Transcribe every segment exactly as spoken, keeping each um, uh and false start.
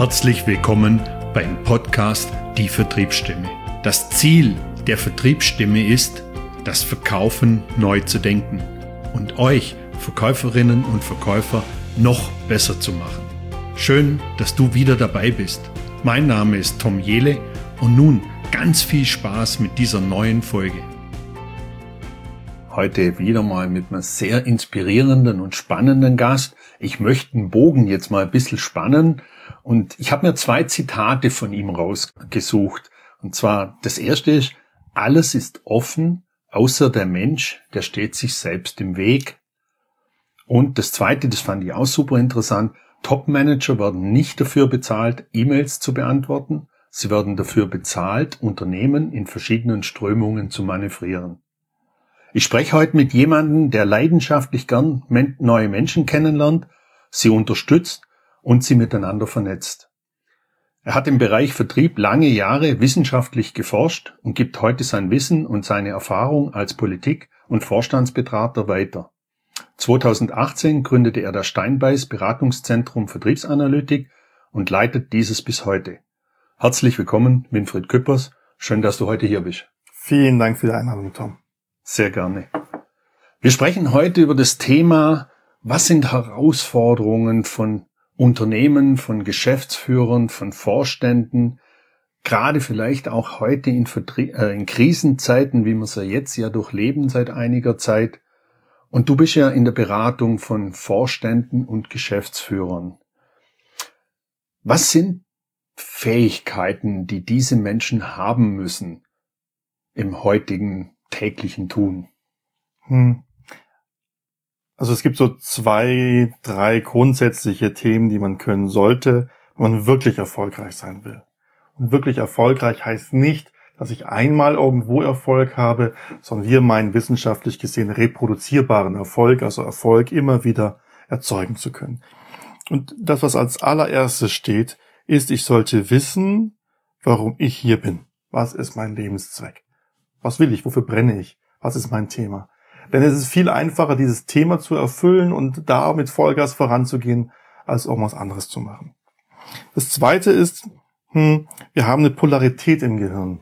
Herzlich willkommen beim Podcast Die Vertriebsstimme. Das Ziel der Vertriebsstimme ist, das Verkaufen neu zu denken und euch Verkäuferinnen und Verkäufer noch besser zu machen. Schön, dass du wieder dabei bist. Mein Name ist Tom Jehle und nun ganz viel Spaß mit dieser neuen Folge. Heute wieder mal mit einem sehr inspirierenden und spannenden Gast. Ich möchte den Bogen jetzt mal ein bisschen spannen und ich habe mir zwei Zitate von ihm rausgesucht. Und zwar, das erste ist, alles ist offen, außer der Mensch, der steht sich selbst im Weg. Und das zweite, das fand ich auch super interessant, Top-Manager werden nicht dafür bezahlt, E-Mails zu beantworten. Sie werden dafür bezahlt, Unternehmen in verschiedenen Strömungen zu manövrieren. Ich spreche heute mit jemandem, der leidenschaftlich gern neue Menschen kennenlernt, sie unterstützt und sie miteinander vernetzt. Er hat im Bereich Vertrieb lange Jahre wissenschaftlich geforscht und gibt heute sein Wissen und seine Erfahrung als Politik- und Vorstandsberater weiter. zweitausendachtzehn gründete er das Steinbeis Beratungszentrum Vertriebsanalytik und leitet dieses bis heute. Herzlich willkommen, Winfried Küppers. Schön, dass du heute hier bist. Vielen Dank für die Einladung, Tom. Sehr gerne. Wir sprechen heute über das Thema, was sind Herausforderungen von Unternehmen, von Geschäftsführern, von Vorständen, gerade vielleicht auch heute in, Vertrie- äh, in Krisenzeiten, wie wir sie jetzt ja durchleben seit einiger Zeit. Und du bist ja in der Beratung von Vorständen und Geschäftsführern. Was sind Fähigkeiten, die diese Menschen haben müssen im heutigen täglichen Tun? Hm. Also es gibt so zwei, drei grundsätzliche Themen, die man können sollte, wenn man wirklich erfolgreich sein will. Und wirklich erfolgreich heißt nicht, dass ich einmal irgendwo Erfolg habe, sondern wir meinen wissenschaftlich gesehen reproduzierbaren Erfolg, also Erfolg immer wieder erzeugen zu können. Und das, was als allererstes steht, ist, ich sollte wissen, warum ich hier bin. Was ist mein Lebenszweck? Was will ich? Wofür brenne ich? Was ist mein Thema? Denn es ist viel einfacher, dieses Thema zu erfüllen und da mit Vollgas voranzugehen, als irgendwas anderes zu machen. Das Zweite ist, hm, wir haben eine Polarität im Gehirn.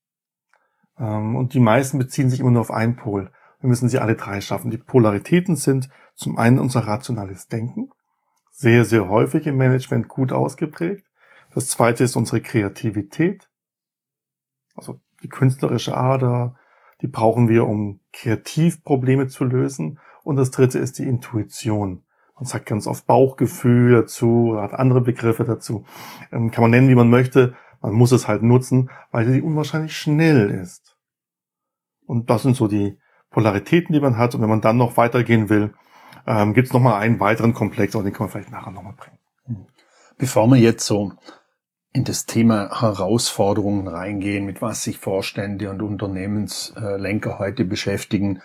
Ähm, und die meisten beziehen sich immer nur auf einen Pol. Wir müssen sie alle drei schaffen. Die Polaritäten sind zum einen unser rationales Denken, sehr, sehr häufig im Management gut ausgeprägt. Das Zweite ist unsere Kreativität, also die künstlerische Ader, die brauchen wir, um kreativ Probleme zu lösen. Und das Dritte ist die Intuition. Man sagt ganz oft Bauchgefühl dazu, hat andere Begriffe dazu. Ähm, kann man nennen, wie man möchte. Man muss es halt nutzen, weil sie unwahrscheinlich schnell ist. Und das sind so die Polaritäten, die man hat. Und wenn man dann noch weitergehen will, ähm, gibt es nochmal einen weiteren Komplex, aber den können wir vielleicht nachher nochmal bringen. Bevor wir jetzt so in das Thema Herausforderungen reingehen, mit was sich Vorstände und Unternehmenslenker heute beschäftigen.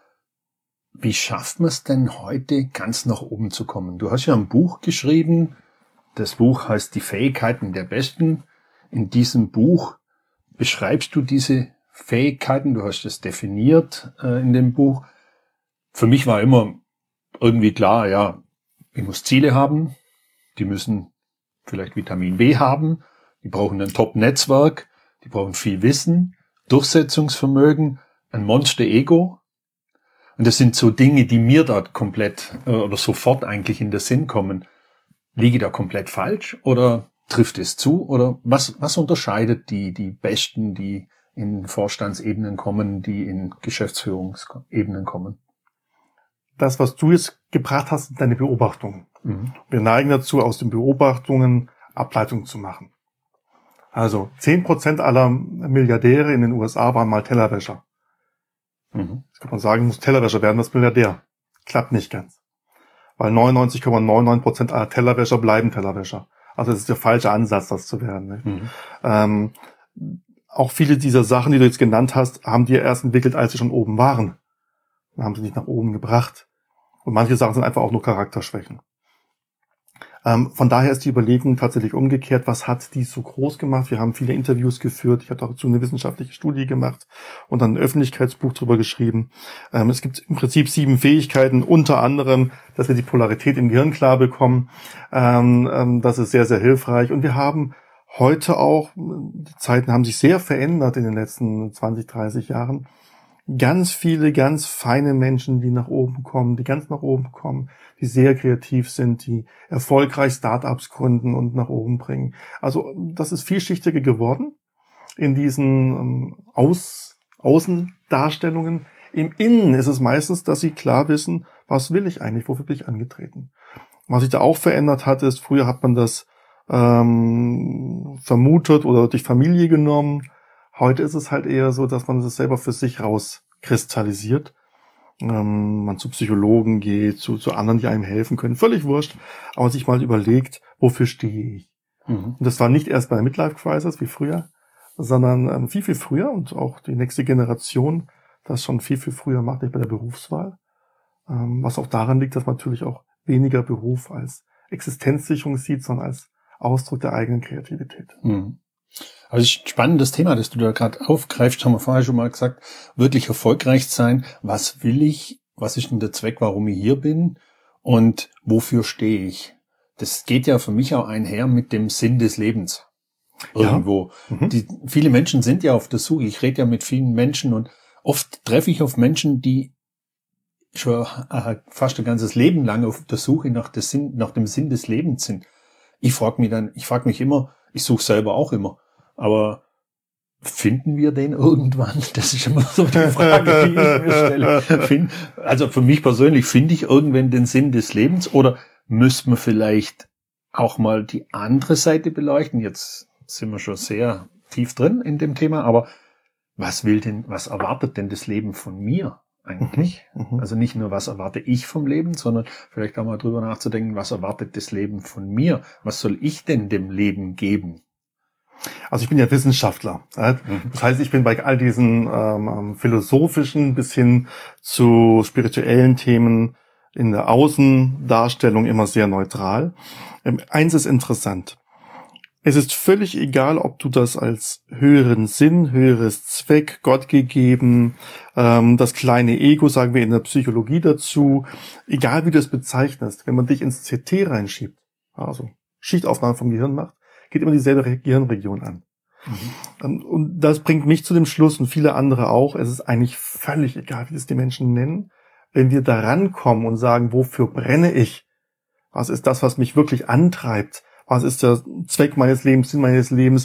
Wie schafft man es denn heute, ganz nach oben zu kommen? Du hast ja ein Buch geschrieben. Das Buch heißt Die Fähigkeiten der Besten. In diesem Buch beschreibst du diese Fähigkeiten. Du hast es definiert äh, in dem Buch. Für mich war immer irgendwie klar, ja, ich muss Ziele haben. Die müssen vielleicht Vitamin B haben, die brauchen ein Top-Netzwerk, die brauchen viel Wissen, Durchsetzungsvermögen, ein Monster-Ego. Und das sind so Dinge, die mir dort komplett äh, oder sofort eigentlich in den Sinn kommen. Liege ich da komplett falsch oder trifft es zu? Oder was, was unterscheidet die, die Besten, die in Vorstandsebenen kommen, die in Geschäftsführungsebenen kommen? Das, was du jetzt gebracht hast, sind deine Beobachtungen. Mhm. Wir neigen dazu, aus den Beobachtungen Ableitungen zu machen. Also zehn Prozent aller Milliardäre in den U S A waren mal Tellerwäscher. Mhm. Jetzt kann man sagen, muss Tellerwäscher werden, das Milliardär. Klappt nicht ganz. Weil neunundneunzig Komma neunundneunzig Prozent aller Tellerwäscher bleiben Tellerwäscher. Also das ist der falsche Ansatz, das zu werden. Ne? Mhm. Ähm, auch viele dieser Sachen, die du jetzt genannt hast, haben die erst entwickelt, als sie schon oben waren. Dann haben sie nicht nach oben gebracht. Und manche Sachen sind einfach auch nur Charakterschwächen. Ähm, von daher ist die Überlegung tatsächlich umgekehrt, was hat die so groß gemacht? Wir haben viele Interviews geführt, ich habe dazu eine wissenschaftliche Studie gemacht und dann ein Öffentlichkeitsbuch drüber geschrieben. Ähm, es gibt im Prinzip sieben Fähigkeiten, unter anderem, dass wir die Polarität im Gehirn klar bekommen. Ähm, ähm, das ist sehr, sehr hilfreich. Und wir haben heute auch, die Zeiten haben sich sehr verändert in den letzten zwanzig, dreißig Jahren, ganz viele, ganz feine Menschen, die nach oben kommen, die ganz nach oben kommen, die sehr kreativ sind, die erfolgreich Startups gründen und nach oben bringen. Also das ist vielschichtiger geworden in diesen ähm, Aus, Außendarstellungen. Im Innen ist es meistens, dass sie klar wissen, was will ich eigentlich, wofür bin ich angetreten. Was sich da auch verändert hat, ist, früher hat man das ähm, vermutet oder durch Familie genommen. Heute ist es halt eher so, dass man das selber für sich rauskristallisiert. Ähm, man zu Psychologen geht, zu, zu anderen, die einem helfen können. Völlig wurscht. Aber sich mal überlegt, wofür stehe ich? Mhm. Und das war nicht erst bei der Midlife-Crisis wie früher, sondern ähm, viel, viel früher und auch die nächste Generation das schon viel, viel früher macht, nicht bei der Berufswahl. Ähm, was auch daran liegt, dass man natürlich auch weniger Beruf als Existenzsicherung sieht, sondern als Ausdruck der eigenen Kreativität. Mhm. Also es ist ein spannendes Thema, das du da gerade aufgreifst, haben wir vorher schon mal gesagt, wirklich erfolgreich sein. Was will ich? Was ist denn der Zweck, warum ich hier bin? Und wofür stehe ich? Das geht ja für mich auch einher mit dem Sinn des Lebens. Irgendwo. Ja. Mhm. Die, viele Menschen sind ja auf der Suche. Ich rede ja mit vielen Menschen und oft treffe ich auf Menschen, die schon äh, fast ein ganzes Leben lang auf der Suche nach, der Sinn, nach dem Sinn des Lebens sind. Ich frage mich dann, ich frage mich immer, ich suche selber auch immer, aber finden wir den irgendwann? Das ist immer so die Frage, die ich mir stelle. Find, also für mich persönlich, finde ich irgendwann den Sinn des Lebens oder müsste man vielleicht auch mal die andere Seite beleuchten? Jetzt sind wir schon sehr tief drin in dem Thema, aber was will denn, was erwartet denn das Leben von mir eigentlich? Mhm, also nicht nur, was erwarte ich vom Leben, sondern vielleicht auch mal drüber nachzudenken, was erwartet das Leben von mir? Was soll ich denn dem Leben geben? Also ich bin ja Wissenschaftler. Das heißt, ich bin bei all diesen ähm, philosophischen bis hin zu spirituellen Themen in der Außendarstellung immer sehr neutral. Ähm, eins ist interessant. Es ist völlig egal, ob du das als höheren Sinn, höheres Zweck, Gott gegeben, ähm, das kleine Ego, sagen wir in der Psychologie dazu, egal wie du es bezeichnest, wenn man dich ins C T reinschiebt, also Schichtaufnahme vom Gehirn macht, geht immer dieselbe Gehirnregion an. Mhm. Und das bringt mich zu dem Schluss und viele andere auch, es ist eigentlich völlig egal, wie es die Menschen nennen, wenn wir da rankommen und sagen, wofür brenne ich? Was ist das, was mich wirklich antreibt? Was ist der Zweck meines Lebens, Sinn meines Lebens?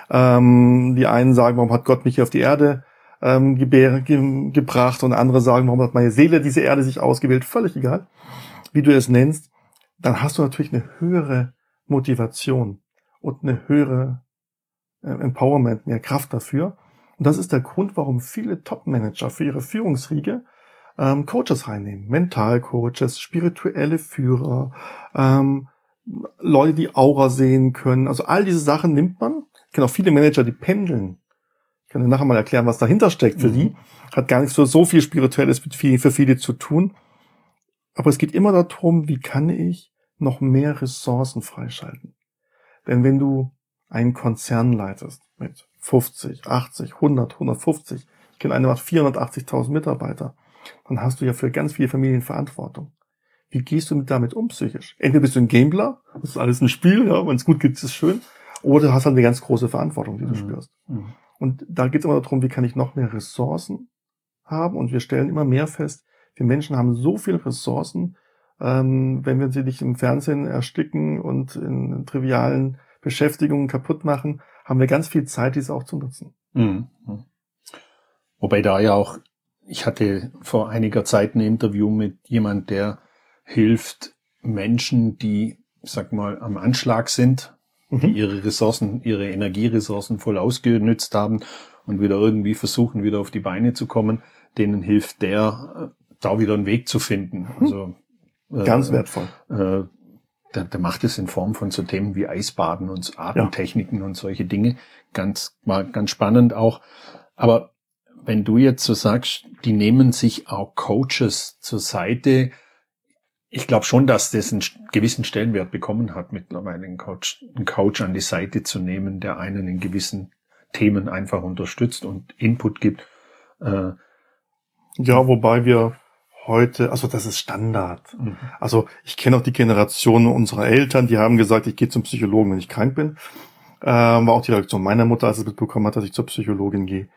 Ähm, die einen sagen, warum hat Gott mich hier auf die Erde ähm, gebär, ge, gebracht? Und andere sagen, warum hat meine Seele diese Erde sich ausgewählt? Völlig egal, wie du es nennst. Dann hast du natürlich eine höhere Motivation und eine höhere äh, Empowerment, mehr Kraft dafür. Und das ist der Grund, warum viele Top-Manager für ihre Führungsriege ähm, Coaches reinnehmen. Mentalcoaches, spirituelle Führer, ähm, Leute, die Aura sehen können. Also all diese Sachen nimmt man. Ich kenne auch viele Manager, die pendeln. Ich kann dir nachher mal erklären, was dahinter steckt für mhm. die. Hat gar nicht so, so viel Spirituelles für viele zu tun. Aber es geht immer darum, wie kann ich noch mehr Ressourcen freischalten. Denn wenn du einen Konzern leitest mit fünfzig, achtzig, hundert, hundertfünfzig, ich kenne eine, macht vierhundertachtzigtausend Mitarbeiter, dann hast du ja für ganz viele Familien Verantwortung. Wie gehst du damit um psychisch? Entweder bist du ein Gambler, das ist alles ein Spiel, ja, wenn es gut geht, ist es schön, oder du hast halt eine ganz große Verantwortung, die du mhm. spürst. Mhm. Und da geht es immer darum, wie kann ich noch mehr Ressourcen haben? Und wir stellen immer mehr fest, wir Menschen haben so viele Ressourcen, ähm, wenn wir sie nicht im Fernsehen ersticken und in, in trivialen Beschäftigungen kaputt machen, haben wir ganz viel Zeit, diese auch zu nutzen. Mhm. Wobei da ja auch, ich hatte vor einiger Zeit ein Interview mit jemand, der hilft Menschen, die, sag mal, am Anschlag sind, mhm. die ihre Ressourcen, ihre Energieressourcen voll ausgenützt haben und wieder irgendwie versuchen, wieder auf die Beine zu kommen. Denen hilft der, da wieder einen Weg zu finden. Also ganz äh, wertvoll. Äh, der, der macht es in Form von so Themen wie Eisbaden und Atemtechniken ja. und solche Dinge. Ganz, war ganz spannend auch. Aber wenn du jetzt so sagst, die nehmen sich auch Coaches zur Seite, ich glaube schon, dass das einen gewissen Stellenwert bekommen hat, mittlerweile einen Coach, einen Coach an die Seite zu nehmen, der einen in gewissen Themen einfach unterstützt und Input gibt. Äh, ja, wobei wir heute, also das ist Standard. Mhm. Also ich kenne auch die Generation unserer Eltern, die haben gesagt, ich gehe zum Psychologen, wenn ich krank bin. Ähm, war auch die Reaktion meiner Mutter, als sie mitbekommen hat, dass ich zur Psychologin gehe.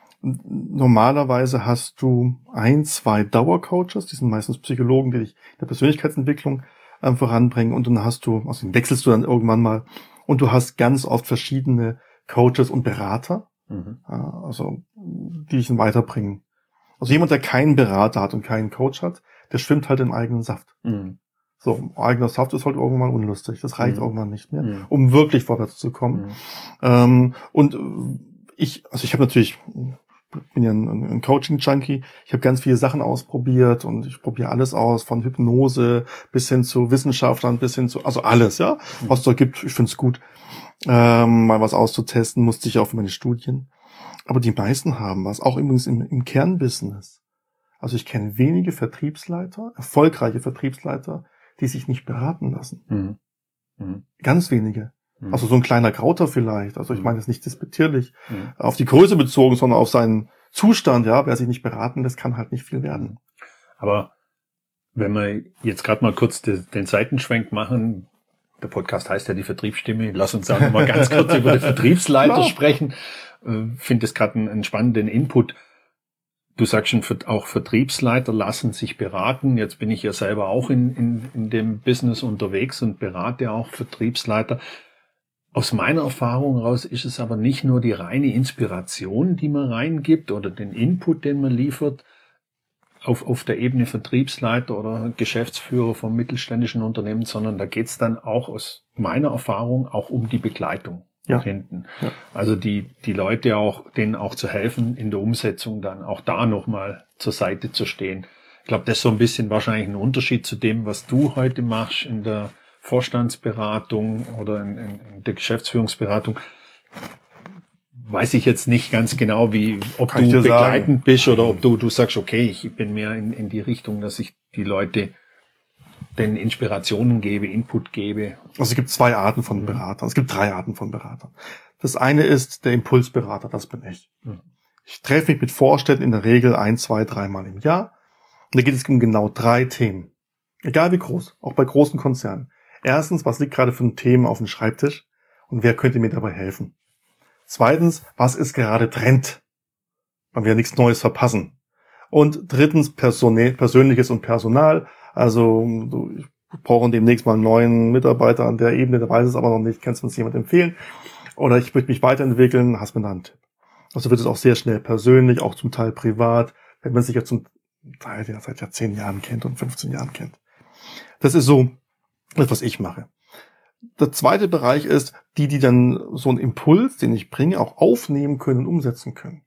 Normalerweise hast du ein, zwei Dauercoaches, die sind meistens Psychologen, die dich in der Persönlichkeitsentwicklung äh, voranbringen, und dann hast du, also den wechselst du dann irgendwann mal, und du hast ganz oft verschiedene Coaches und Berater, mhm. äh, also die dich dann weiterbringen. Also jemand, der keinen Berater hat und keinen Coach hat, der schwimmt halt im eigenen Saft. Mhm. So, eigener Saft ist halt irgendwann unlustig. Das reicht mhm. irgendwann nicht mehr, mhm. um wirklich vorwärts zu kommen. Mhm. Ähm, und ich, also ich habe natürlich, bin ja ein, ein Coaching-Junkie. Ich habe ganz viele Sachen ausprobiert und ich probiere alles aus, von Hypnose bis hin zu Wissenschaftlern, bis hin zu, also alles, ja, mhm. was es da gibt. Ich finde es gut, ähm, mal was auszutesten, musste ich auch für meine Studien. Aber die meisten haben was, auch übrigens im, im Kernbusiness. Also ich kenne wenige Vertriebsleiter, erfolgreiche Vertriebsleiter, die sich nicht beraten lassen. Mhm. Mhm. Ganz wenige. Mhm. Also so ein kleiner Krauter vielleicht. Also ich meine, das ist nicht despektierlich mhm. auf die Größe bezogen, sondern auf seinen Zustand. Ja, wer sich nicht beraten lässt, kann halt nicht viel werden. Aber wenn wir jetzt gerade mal kurz den, den Seitenschwenk machen, der Podcast heißt ja die Vertriebsstimme. Lass uns auch noch mal ganz kurz über den Vertriebsleiter sprechen. Ich finde das gerade einen, einen spannenden Input. Du sagst schon, auch Vertriebsleiter lassen sich beraten. Jetzt bin ich ja selber auch in, in, in dem Business unterwegs und berate auch Vertriebsleiter. Aus meiner Erfahrung heraus ist es aber nicht nur die reine Inspiration, die man reingibt oder den Input, den man liefert, auf, auf der Ebene Vertriebsleiter oder Geschäftsführer vom mittelständischen Unternehmen, sondern da geht es dann auch aus meiner Erfahrung auch um die Begleitung. Ja. Hinten. Ja. Also die, die Leute auch, denen auch zu helfen, in der Umsetzung dann auch da nochmal zur Seite zu stehen. Ich glaube, das ist so ein bisschen wahrscheinlich ein Unterschied zu dem, was du heute machst in der Vorstandsberatung oder in, in, in der Geschäftsführungsberatung. Weiß ich jetzt nicht ganz genau, wie, ob Kann du begleitend sagen. bist oder ob du, du sagst, okay, ich bin mehr in, in die Richtung, dass ich die Leute den Inspirationen gebe, Input gebe. Also es gibt zwei Arten von Beratern. Es gibt drei Arten von Beratern. Das eine ist der Impulsberater, das bin ich. Mhm. Ich treffe mich mit Vorständen in der Regel ein, zwei, dreimal im Jahr. Und da geht es um genau drei Themen. Egal wie groß, auch bei großen Konzernen. Erstens, was liegt gerade für ein Thema auf dem Schreibtisch und wer könnte mir dabei helfen? Zweitens, was ist gerade Trend? Man will ja nichts Neues verpassen. Und drittens, Persone- Persönliches und Personal. Also ich brauche demnächst mal einen neuen Mitarbeiter an der Ebene, der weiß es aber noch nicht, kannst du uns jemand empfehlen? Oder ich möchte mich weiterentwickeln, hast mir da einen Tipp. Also wird es auch sehr schnell persönlich, auch zum Teil privat, wenn man sich ja zum Teil ja seit ja zehn Jahren kennt und fünfzehn Jahren kennt. Das ist so das, was ich mache. Der zweite Bereich ist, die, die dann so einen Impuls, den ich bringe, auch aufnehmen können und umsetzen können.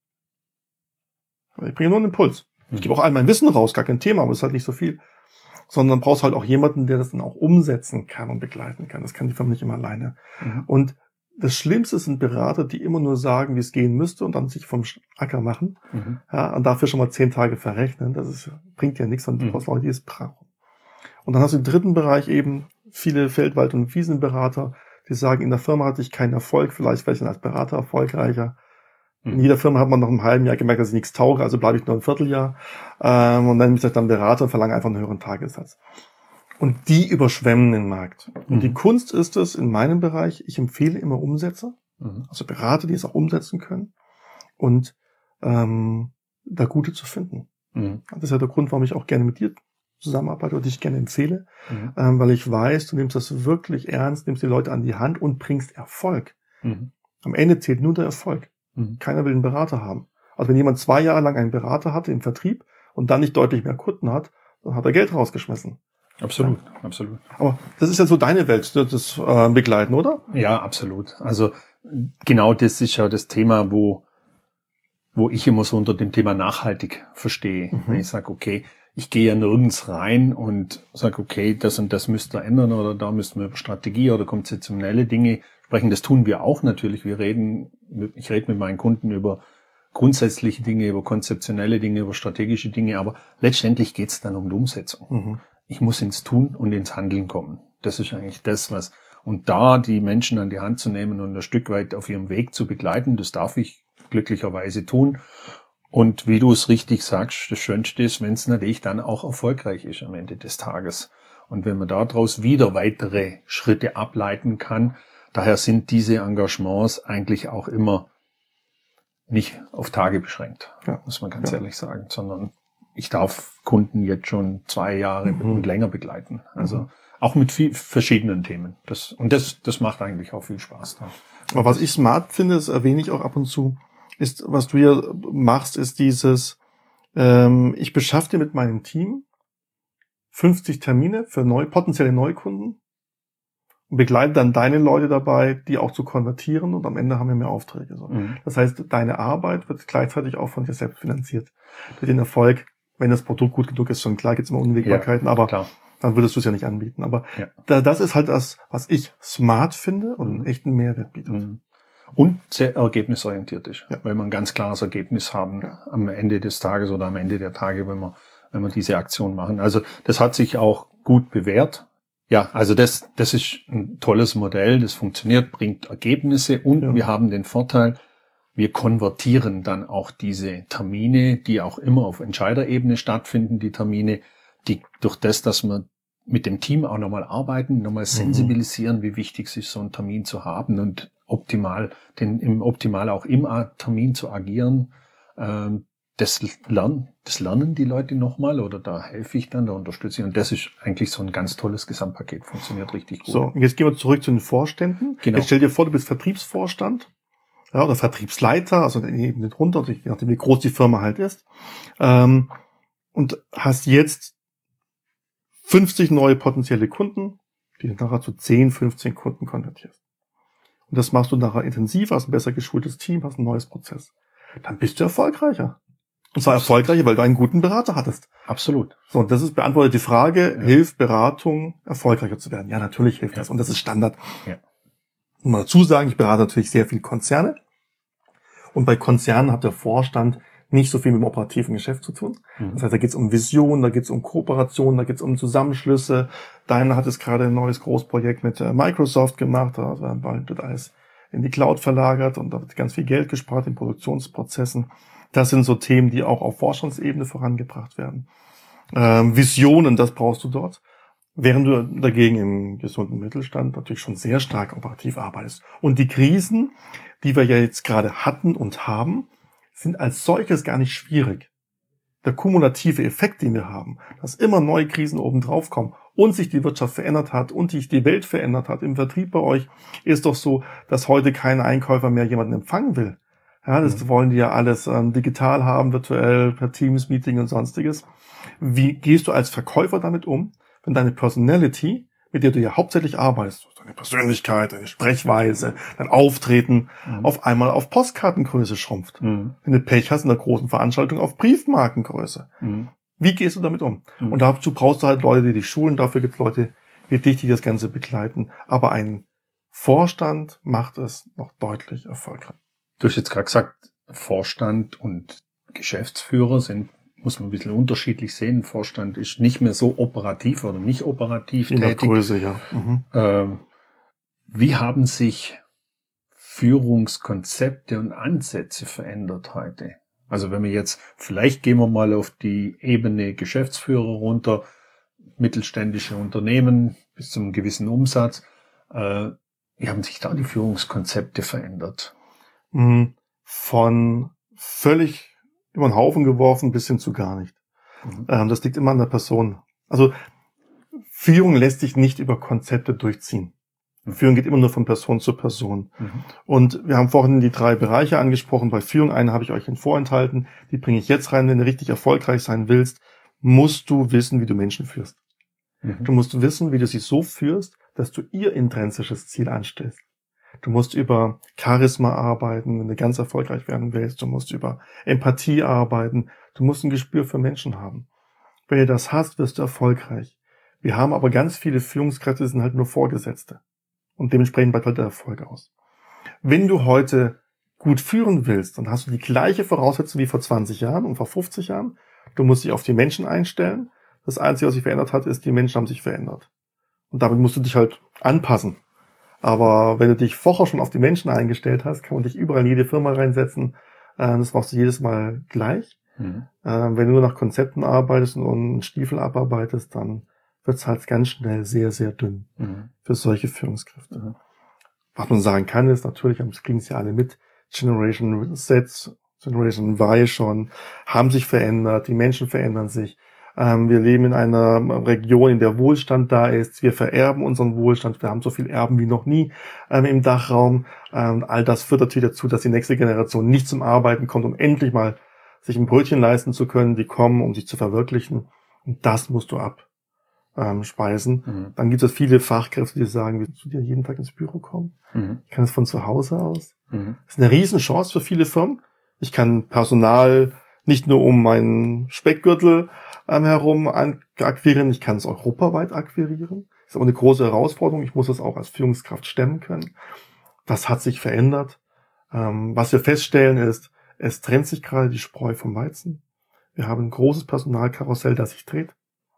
Ich bringe nur einen Impuls. Ich gebe auch all mein Wissen raus, gar kein Thema, aber es ist halt nicht so viel. Sondern brauchst halt auch jemanden, der das dann auch umsetzen kann und begleiten kann. Das kann die Firma nicht immer alleine. Mhm. Und das Schlimmste sind Berater, die immer nur sagen, wie es gehen müsste und dann sich vom Acker machen. Mhm. Ja, und dafür schon mal zehn Tage verrechnen. Das ist, bringt ja nichts, sondern du brauchst Leute, die es brauchen. Und dann hast du den dritten Bereich eben viele Feldwald- und Wiesenberater, die sagen, in der Firma hatte ich keinen Erfolg, vielleicht wäre ich dann als Berater erfolgreicher. In jeder Firma hat man nach einem halben Jahr gemerkt, dass ich nichts tauge, also bleibe ich nur ein Vierteljahr ähm, und nenne mich dann Berater und verlange einfach einen höheren Tagessatz. Und die überschwemmen den Markt. Und mhm. die Kunst ist es in meinem Bereich, ich empfehle immer Umsetzer, mhm. also Berater, die es auch umsetzen können und ähm, da Gute zu finden. Mhm. Das ist ja der Grund, warum ich auch gerne mit dir zusammenarbeite oder dich gerne empfehle, mhm. ähm, weil ich weiß, du nimmst das wirklich ernst, nimmst die Leute an die Hand und bringst Erfolg. Mhm. Am Ende zählt nur der Erfolg. Mhm. Keiner will einen Berater haben. Also wenn jemand zwei Jahre lang einen Berater hatte im Vertrieb und dann nicht deutlich mehr Kunden hat, dann hat er Geld rausgeschmissen. Absolut, ja. absolut. Aber das ist ja so deine Welt, das äh, Begleiten, oder? Ja, absolut. Also genau das ist ja das Thema, wo wo ich immer so unter dem Thema nachhaltig verstehe. Mhm. Wenn ich sage, okay, ich gehe ja nirgends rein und sage, okay, das und das müsst ihr ändern oder da müssten wir über Strategie oder konzeptionelle Dinge sprechen. Das tun wir auch natürlich. Wir reden, ich rede mit meinen Kunden über grundsätzliche Dinge, über konzeptionelle Dinge, über strategische Dinge, aber letztendlich geht es dann um die Umsetzung. Mhm. ich muss ins Tun und ins Handeln kommen. Das ist eigentlich das, was, und da die Menschen an die Hand zu nehmen und ein Stück weit auf ihrem Weg zu begleiten, das darf ich glücklicherweise tun. Und wie du es richtig sagst, das Schönste ist, wenn es natürlich dann auch erfolgreich ist am Ende des Tages. Und wenn man daraus wieder weitere Schritte ableiten kann, daher sind diese Engagements eigentlich auch immer nicht auf Tage beschränkt, ja, muss man ganz ja. ehrlich sagen, sondern ich darf Kunden jetzt schon zwei Jahre mhm. und länger begleiten. Also mhm. auch mit viel, verschiedenen Themen. Das, und das, das macht eigentlich auch viel Spaß. Da. Aber was ich smart finde, das erwähne ich auch ab und zu, ist, was du hier machst, ist dieses, ähm, ich beschaffe dir mit meinem Team fünfzig Termine für neu, potenzielle Neukunden und begleite dann deine Leute dabei, die auch zu konvertieren, und am Ende haben wir mehr Aufträge. So. Mhm. Das heißt, deine Arbeit wird gleichzeitig auch von dir selbst finanziert. Durch den Erfolg, wenn das Produkt gut genug ist, schon klar gibt es immer Unwägbarkeiten, ja, aber klar. Dann würdest du es ja nicht anbieten. Aber ja. da, das ist halt das, was ich smart finde und mhm. einen echten Mehrwert bietet. Mhm. Und sehr ergebnisorientiert ist, ja. weil wir ein ganz klares Ergebnis haben ja. am Ende des Tages oder am Ende der Tage, wenn wir, wenn wir diese Aktion machen. Also das hat sich auch gut bewährt. Ja, also das, das ist ein tolles Modell, das funktioniert, bringt Ergebnisse, und ja. wir haben den Vorteil, wir konvertieren dann auch diese Termine, die auch immer auf Entscheiderebene stattfinden, die Termine, die durch das, dass wir mit dem Team auch nochmal arbeiten, nochmal sensibilisieren, mhm. wie wichtig es ist, so einen Termin zu haben und optimal, den im optimal auch im Termin zu agieren. Ähm, das lernen, das lernen die Leute nochmal, oder da helfe ich dann, da unterstütze ich. Und das ist eigentlich so ein ganz tolles Gesamtpaket, funktioniert richtig gut. So, jetzt gehen wir zurück zu den Vorständen. Genau. Jetzt stell dir vor, du bist Vertriebsvorstand, ja, oder Vertriebsleiter, also eben drunter, je nachdem wie groß die Firma halt ist, ähm, und hast jetzt fünfzig neue potenzielle Kunden, die du nachher zu zehn, fünfzehn Kunden konvertierst. Und das machst du nachher intensiv, hast ein besser geschultes Team, hast ein neues Prozess. Dann bist du erfolgreicher. Und zwar erfolgreicher, weil du einen guten Berater hattest. Absolut. So, und das ist beantwortet die Frage, ja. hilft Beratung, erfolgreicher zu werden? Ja, natürlich hilft ja. das. Und das ist Standard. Ja. Und mal dazu sagen, ich berate natürlich sehr viel Konzerne. Und bei Konzernen hat der Vorstand nicht so viel mit dem operativen Geschäft zu tun. Mhm. Das heißt, da geht es um Vision, da geht es um Kooperation, da geht es um Zusammenschlüsse. Deiner hat es gerade ein neues Großprojekt mit Microsoft gemacht, also bald wird alles in die Cloud verlagert und da wird ganz viel Geld gespart in Produktionsprozessen. Das sind so Themen, die auch auf Vorstandsebene vorangebracht werden. Ähm, Visionen, das brauchst du dort. Während du dagegen im gesunden Mittelstand natürlich schon sehr stark operativ arbeitest. Und die Krisen, die wir ja jetzt gerade hatten und haben, sind als solches gar nicht schwierig. Der kumulative Effekt, den wir haben, dass immer neue Krisen oben drauf kommen und sich die Wirtschaft verändert hat und sich die Welt verändert hat im Vertrieb bei euch, ist doch so, dass heute kein Einkäufer mehr jemanden empfangen will. Ja, das mhm. wollen die ja alles ähm, digital haben, virtuell, per Teams-Meeting und sonstiges. Wie gehst du als Verkäufer damit um, wenn deine Personality, mit der du ja hauptsächlich arbeitest, deine Persönlichkeit, deine Sprechweise, dein Auftreten, mhm. auf einmal auf Postkartengröße schrumpft? Mhm. Wenn du Pech hast in der großen Veranstaltung auf Briefmarkengröße. Mhm. Wie gehst du damit um? Mhm. Und dazu brauchst du halt Leute, die dich schulen, dafür gibt es Leute wie dich, die das Ganze begleiten. Aber ein Vorstand macht es noch deutlich erfolgreicher. Du hast jetzt gerade gesagt, Vorstand und Geschäftsführer sind, muss man ein bisschen unterschiedlich sehen. Vorstand ist nicht mehr so operativ oder nicht operativ in tätig. In der Größe, ja. Mhm. Ähm, wie haben sich Führungskonzepte und Ansätze verändert heute? Also wenn wir jetzt, vielleicht gehen wir mal auf die Ebene Geschäftsführer runter, mittelständische Unternehmen bis zu einem gewissen Umsatz. Äh, wie haben sich da die Führungskonzepte verändert? Von völlig über den Haufen geworfen bis hin zu gar nicht. Mhm. Ähm, das liegt immer an der Person. Also Führung lässt sich nicht über Konzepte durchziehen. Mhm. Führung geht immer nur von Person zu Person. Mhm. Und wir haben vorhin die drei Bereiche angesprochen. Bei Führung, eine habe ich euch vorenthalten, die bringe ich jetzt rein. Wenn du richtig erfolgreich sein willst, musst du wissen, wie du Menschen führst. Mhm. Du musst wissen, wie du sie so führst, dass du ihr intrinsisches Ziel anstellst. Du musst über Charisma arbeiten, wenn du ganz erfolgreich werden willst. Du musst über Empathie arbeiten. Du musst ein Gespür für Menschen haben. Wenn du das hast, wirst du erfolgreich. Wir haben aber ganz viele Führungskräfte, die sind halt nur Vorgesetzte. Und dementsprechend bleibt halt der Erfolg aus. Wenn du heute gut führen willst, dann hast du die gleiche Voraussetzung wie vor zwanzig Jahren und vor fünfzig Jahren. Du musst dich auf die Menschen einstellen. Das Einzige, was sich verändert hat, ist, die Menschen haben sich verändert. Und damit musst du dich halt anpassen. Aber wenn du dich vorher schon auf die Menschen eingestellt hast, kann man dich überall in jede Firma reinsetzen. Das machst du jedes Mal gleich. Mhm. Wenn du nur nach Konzepten arbeitest und einen Stiefel abarbeitest, dann wird es halt ganz schnell sehr, sehr dünn mhm. für solche Führungskräfte. Mhm. Was man sagen kann, ist natürlich, das kriegen es ja alle mit, Generation Z, Generation Y schon, haben sich verändert, die Menschen verändern sich. Ähm, wir leben in einer Region, in der Wohlstand da ist. Wir vererben unseren Wohlstand. Wir haben so viel Erben wie noch nie ähm, im Dachraum. Ähm, all das führt natürlich dazu, dass die nächste Generation nicht zum Arbeiten kommt, um endlich mal sich ein Brötchen leisten zu können. Die kommen, um sich zu verwirklichen. Und das musst du abspeisen. Ähm, mhm. Dann gibt es viele Fachkräfte, die sagen, willst du dir jeden Tag ins Büro kommen? Mhm. Ich kann es von zu Hause aus. Mhm. Das ist eine Riesenchance für viele Firmen. Ich kann Personal nicht nur um meinen Speckgürtel ähm, herum akquirieren, ich kann es europaweit akquirieren. Das ist aber eine große Herausforderung. Ich muss das auch als Führungskraft stemmen können. Das hat sich verändert. Ähm, was wir feststellen ist, es trennt sich gerade die Spreu vom Weizen. Wir haben ein großes Personalkarussell, das sich dreht.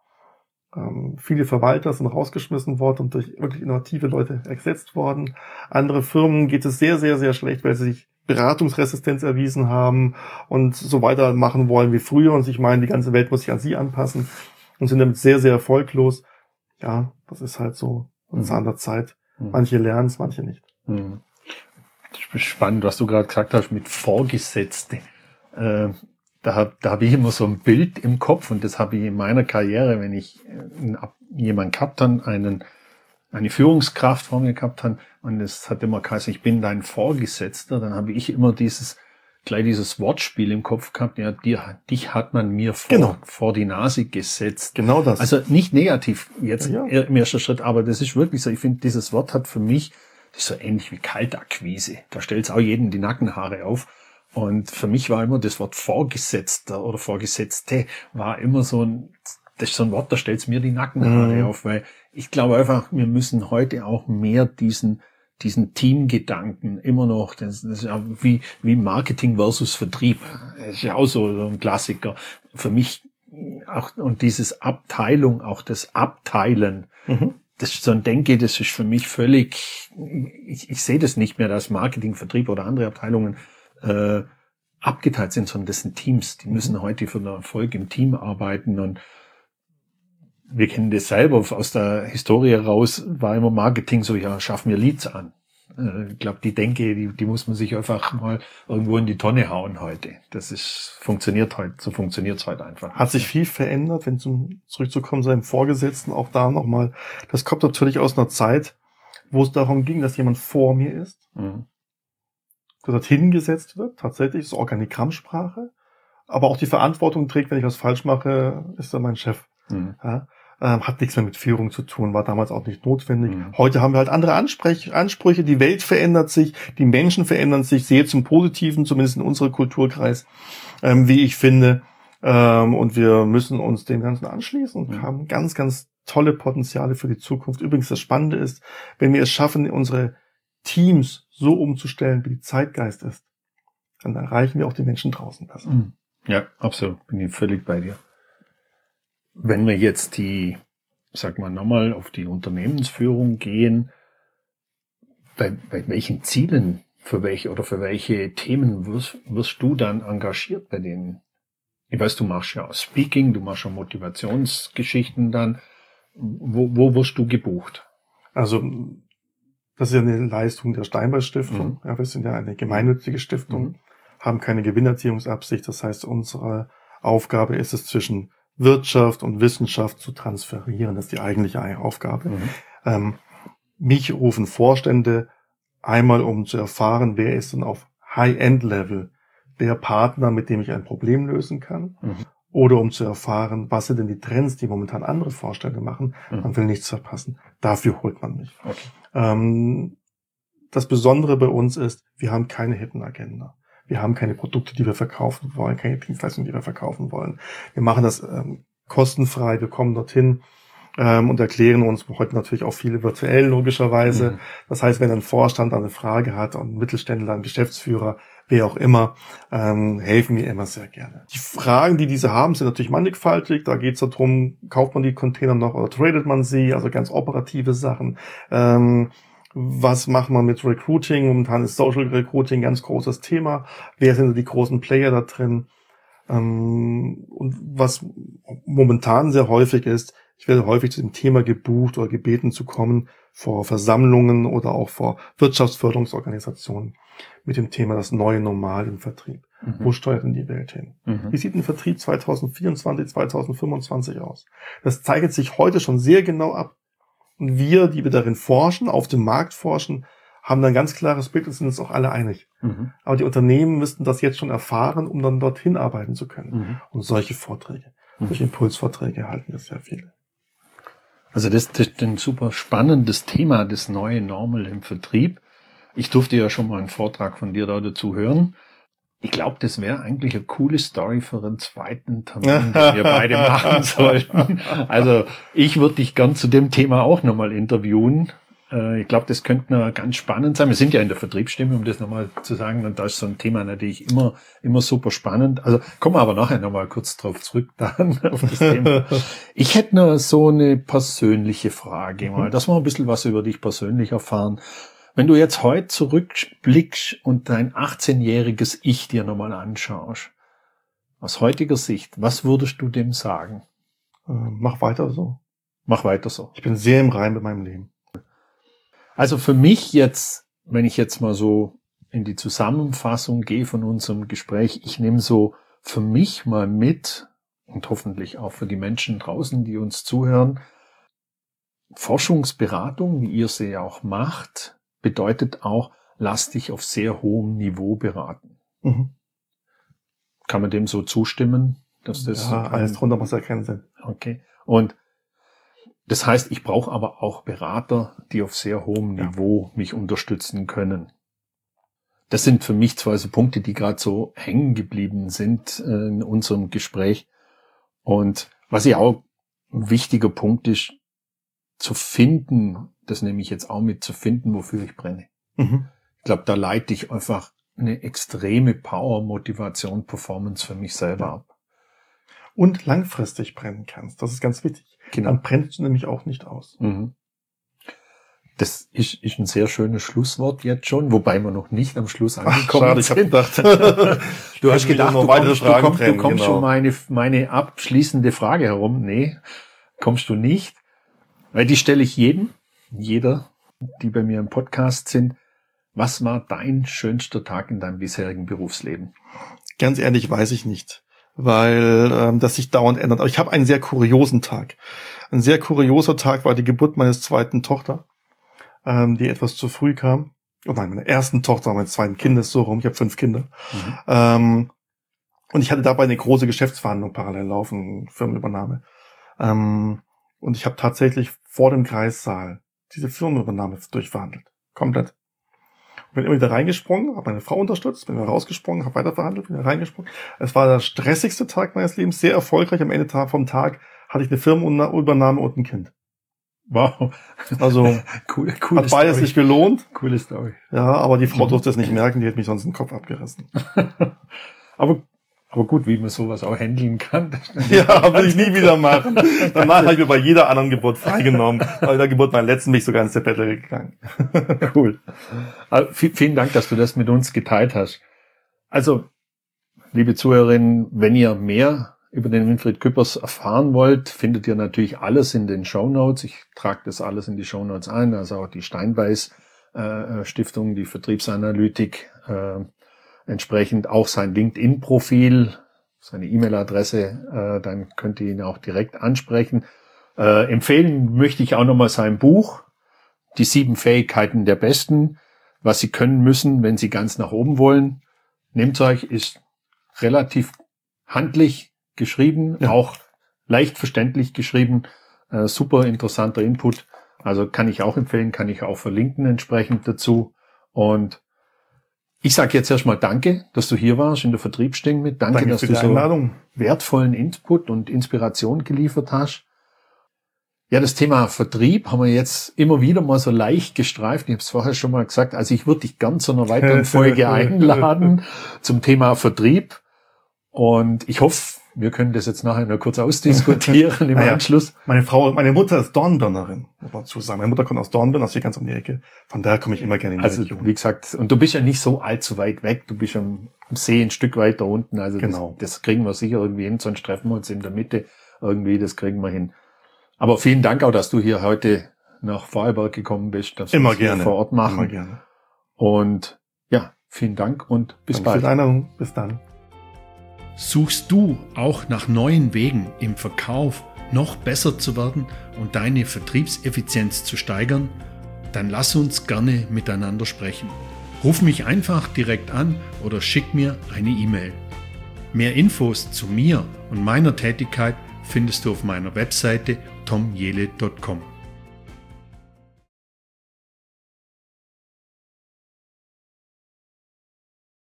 Ähm, viele Verwalter sind rausgeschmissen worden und durch wirklich innovative Leute ersetzt worden. Andere Firmen geht es sehr, sehr, sehr schlecht, weil sie sich Beratungsresistenz erwiesen haben und so weiter machen wollen wie früher und sich meinen, die ganze Welt muss sich an sie anpassen und sind damit sehr, sehr erfolglos. Ja, das ist halt so ein Zahn der Zeit. Manche lernen es, manche nicht. Mhm. Das ist spannend, was du gerade gesagt hast mit Vorgesetzte. Äh, da habe da hab ich immer so ein Bild im Kopf und das habe ich in meiner Karriere, wenn ich äh, jemanden gehabt habe, einen eine Führungskraft vor mir gehabt haben und es hat immer geheißen, ich bin dein Vorgesetzter, dann habe ich immer dieses, gleich dieses Wortspiel im Kopf gehabt, ja, dir, dich hat man mir vor, genau. vor die Nase gesetzt. Genau das. Also nicht negativ jetzt ja, ja. im ersten Schritt, aber das ist wirklich so, ich finde, dieses Wort hat für mich, das ist so ähnlich wie Kaltakquise, da stellt es auch jedem die Nackenhaare auf. Und für mich war immer das Wort Vorgesetzter oder Vorgesetzte war immer so ein, das ist so ein Wort, da stellt es mir die Nackenhaare mhm. auf, weil ich glaube einfach, wir müssen heute auch mehr diesen diesen Teamgedanken immer noch, das, das ist ja wie wie Marketing versus Vertrieb, das ist ja auch so, so ein Klassiker. Für mich auch, und dieses Abteilung, auch das Abteilen, mhm. das ist so ein Denke, das ist für mich völlig, ich, ich sehe das nicht mehr, dass Marketing, Vertrieb oder andere Abteilungen äh, abgeteilt sind, sondern das sind Teams, die müssen heute für den Erfolg im Team arbeiten und wir kennen das selber aus der Historie raus, war immer Marketing so, ja, schaffen wir Leads an. Äh, ich glaube, die Denke, die, die muss man sich einfach mal irgendwo in die Tonne hauen heute. Das ist, funktioniert heute, so funktioniert es heute einfach. Hat sich viel verändert, wenn zum, zurückzukommen, seinem Vorgesetzten, auch da nochmal. Das kommt natürlich aus einer Zeit, wo es darum ging, dass jemand vor mir ist, mhm. dass dort hingesetzt wird, tatsächlich, so Organigrammsprache, aber auch die Verantwortung trägt, wenn ich was falsch mache, ist er mein Chef. Mhm. Ja, ähm, hat nichts mehr mit Führung zu tun, war damals auch nicht notwendig. Mhm. Heute haben wir halt andere Ansprech- Ansprüche, die Welt verändert sich, die Menschen verändern sich, sehr zum Positiven, zumindest in unserem Kulturkreis, ähm, wie ich finde. Ähm, und wir müssen uns dem Ganzen anschließen und mhm. haben ganz, ganz tolle Potenziale für die Zukunft. Übrigens, das Spannende ist, wenn wir es schaffen, unsere Teams so umzustellen, wie die Zeitgeist ist, dann erreichen wir auch die Menschen draußen besser. Mhm. Ja, absolut. Bin ich völlig bei dir. Wenn wir jetzt die, sag mal nochmal, auf die Unternehmensführung gehen, bei, bei welchen Zielen, für welche oder für welche Themen wirst, wirst du dann engagiert bei denen? Ich weiß, du machst ja Speaking, du machst ja Motivationsgeschichten dann. Wo, wo wirst du gebucht? Also, das ist ja eine Leistung der Steinbeck-Stiftung. Mhm. Ja, wir sind ja eine gemeinnützige Stiftung, mhm. haben keine Gewinnerziehungsabsicht. Das heißt, unsere Aufgabe ist es, zwischen Wirtschaft und Wissenschaft zu transferieren. Das ist die eigentliche Aufgabe. Mhm. Ähm, mich rufen Vorstände einmal, um zu erfahren, wer ist denn auf High-End-Level der Partner, mit dem ich ein Problem lösen kann. Mhm. Oder um zu erfahren, was sind denn die Trends, die momentan andere Vorstände machen. Mhm. Man will nichts verpassen. Dafür holt man mich. Okay. Ähm, das Besondere bei uns ist, wir haben keine Hidden Agenda. Wir haben keine Produkte, die wir verkaufen wollen, keine Dienstleistungen, die wir verkaufen wollen. Wir machen das ähm, kostenfrei, wir kommen dorthin ähm, und erklären uns heute natürlich auch viele virtuell logischerweise. Mhm. Das heißt, wenn ein Vorstand eine Frage hat, ein Mittelständler, ein Geschäftsführer, wer auch immer, ähm, helfen wir immer sehr gerne. Die Fragen, die diese haben, sind natürlich mannigfaltig. Da geht es darum, kauft man die Container noch oder tradet man sie? Also ganz operative Sachen. Ähm, was macht man mit Recruiting? Momentan ist Social Recruiting ein ganz großes Thema. Wer sind die großen Player da drin? Ähm, und was momentan sehr häufig ist, ich werde häufig zu dem Thema gebucht oder gebeten zu kommen vor Versammlungen oder auch vor Wirtschaftsförderungsorganisationen mit dem Thema das neue Normal im Vertrieb. Mhm. Wo steuert denn die Welt hin? Mhm. Wie sieht ein Vertrieb zwanzig vierundzwanzig, zwanzig fünfundzwanzig aus? Das zeichnet sich heute schon sehr genau ab. Und wir, die wir darin forschen, auf dem Markt forschen, haben dann ein ganz klares Bild und sind uns auch alle einig. Mhm. Aber die Unternehmen müssten das jetzt schon erfahren, um dann dorthin arbeiten zu können. Mhm. Und solche Vorträge, mhm. solche Impulsvorträge erhalten jetzt sehr viele. Also das, das ist ein super spannendes Thema, das neue Normal im Vertrieb. Ich durfte ja schon mal einen Vortrag von dir da dazu hören. Ich glaube, das wäre eigentlich eine coole Story für einen zweiten Termin, den wir beide machen sollten. Also ich würde dich gern zu dem Thema auch nochmal interviewen. Ich glaube, das könnte noch ganz spannend sein. Wir sind ja in der Vertriebsstimme, um das nochmal zu sagen. Und da ist so ein Thema natürlich immer immer super spannend. Also kommen wir aber nachher nochmal kurz drauf zurück dann auf das Thema. Ich hätte noch so eine persönliche Frage mal, dass wir ein bisschen was über dich persönlich erfahren. Wenn du jetzt heute zurückblickst und dein achtzehnjähriges Ich dir nochmal anschaust, aus heutiger Sicht, was würdest du dem sagen? Äh, mach weiter so. Mach weiter so. Ich bin sehr im Reinen mit meinem Leben. Also für mich jetzt, wenn ich jetzt mal so in die Zusammenfassung gehe von unserem Gespräch, ich nehme so für mich mal mit und hoffentlich auch für die Menschen draußen, die uns zuhören, Forschungsberatung, wie ihr sie ja auch macht, bedeutet auch, lass dich auf sehr hohem Niveau beraten. Mhm. Kann man dem so zustimmen? Dass das ja, alles drunter muss ja keinen Sinn. Okay. Und das heißt, ich brauche aber auch Berater, die auf sehr hohem ja. Niveau mich unterstützen können. Das sind für mich zwei so Punkte, die gerade so hängen geblieben sind in unserem Gespräch. Und was ja auch ein wichtiger Punkt ist, zu finden, das nehme ich jetzt auch mit, zu finden, wofür ich brenne. Mhm. Ich glaube, da leite ich einfach eine extreme Power, Motivation, Performance für mich selber ab. Und langfristig brennen kannst. Das ist ganz wichtig. Genau. Dann brennst du nämlich auch nicht aus. Mhm. Das ist, ist ein sehr schönes Schlusswort jetzt schon, wobei wir noch nicht am Schluss angekommen Ach, schade, sind. Ich hab gedacht, du hast gedacht, du kommst, du kommst, trennen, du kommst genau. schon meine, meine abschließende Frage herum. Nee, kommst du nicht. Weil die stelle ich jedem, jeder, die bei mir im Podcast sind. Was war dein schönster Tag in deinem bisherigen Berufsleben? Ganz ehrlich, weiß ich nicht. Weil ähm, das sich dauernd ändert. Aber ich habe einen sehr kuriosen Tag. Ein sehr kurioser Tag war die Geburt meines zweiten Tochter, ähm, die etwas zu früh kam. Oh nein, meine ersten Tochter, meines zweiten Kindes, so rum. Ich habe fünf Kinder. Mhm. Ähm, und ich hatte dabei eine große Geschäftsverhandlung parallel laufen, Firmenübernahme. Ähm, und ich habe tatsächlich vor dem Kreissaal diese Firmenübernahme durchverhandelt. Komplett. Bin immer wieder reingesprungen, habe meine Frau unterstützt, bin wieder rausgesprungen, habe weiter verhandelt, bin wieder reingesprungen. Es war der stressigste Tag meines Lebens, sehr erfolgreich. Am Ende vom Tag hatte ich eine Firmenübernahme und ein Kind. Wow. Also cool, coole hat beides sich gelohnt. Coole Story. Ja, aber die Frau durfte es nicht merken, die hätte mich sonst den Kopf abgerissen. aber aber gut, wie man sowas auch handeln kann. Ja, will ich nie wieder machen. Danach habe ich mir bei jeder anderen Geburt freigenommen. Bei der Geburt meiner letzten bin ich sogar ins Sabbatical gegangen. Cool. Also, vielen Dank, dass du das mit uns geteilt hast. Also, liebe Zuhörerinnen, wenn ihr mehr über den Winfried Küppers erfahren wollt, findet ihr natürlich alles in den Shownotes. Ich trage das alles in die Shownotes ein, also auch die Steinbeiß äh, Stiftung, die Vertriebsanalytik, äh, entsprechend auch sein LinkedIn-Profil, seine E-Mail-Adresse, äh, dann könnt ihr ihn auch direkt ansprechen. Äh, empfehlen möchte ich auch nochmal sein Buch, Die sieben Fähigkeiten der Besten, was Sie können müssen, wenn Sie ganz nach oben wollen. Nehmt euch, ist relativ handlich geschrieben, ja. Auch leicht verständlich geschrieben, äh, super interessanter Input. Also kann ich auch empfehlen, kann ich auch verlinken entsprechend dazu. Und ich sage jetzt erstmal Danke, dass du hier warst in der Vertriebsstimme mit. Danke, Danke dass du so wertvollen Input und Inspiration geliefert hast. Ja, das Thema Vertrieb haben wir jetzt immer wieder mal so leicht gestreift. Ich habe es vorher schon mal gesagt. Also ich würde dich gern zu einer weiteren Folge einladen zum Thema Vertrieb. Und ich hoffe, wir können das jetzt nachher noch kurz ausdiskutieren im naja, Anschluss. Meine Frau, meine Mutter ist Dornbirnerin, muss man dazu sagen. Meine Mutter kommt aus Dornbirn, aus hier ganz um die Ecke. Von daher komme ich immer gerne in die also, Region. Also wie gesagt, und du bist ja nicht so allzu weit weg. Du bist am See ein Stück weiter unten. Also genau. das, das kriegen wir sicher irgendwie hin. Sonst treffen wir uns in der Mitte irgendwie. Das kriegen wir hin. Aber vielen Dank auch, dass du hier heute nach Vorarlberg gekommen bist. Dass immer wir gerne. Vor Ort machen. Immer gerne. Und ja, vielen Dank und bis Danke bald. für die Einladung. Bis dann. Suchst du auch nach neuen Wegen im Verkauf noch besser zu werden und deine Vertriebseffizienz zu steigern? Dann lass uns gerne miteinander sprechen. Ruf mich einfach direkt an oder schick mir eine E-Mail. Mehr Infos zu mir und meiner Tätigkeit findest du auf meiner Webseite tom jele punkt com.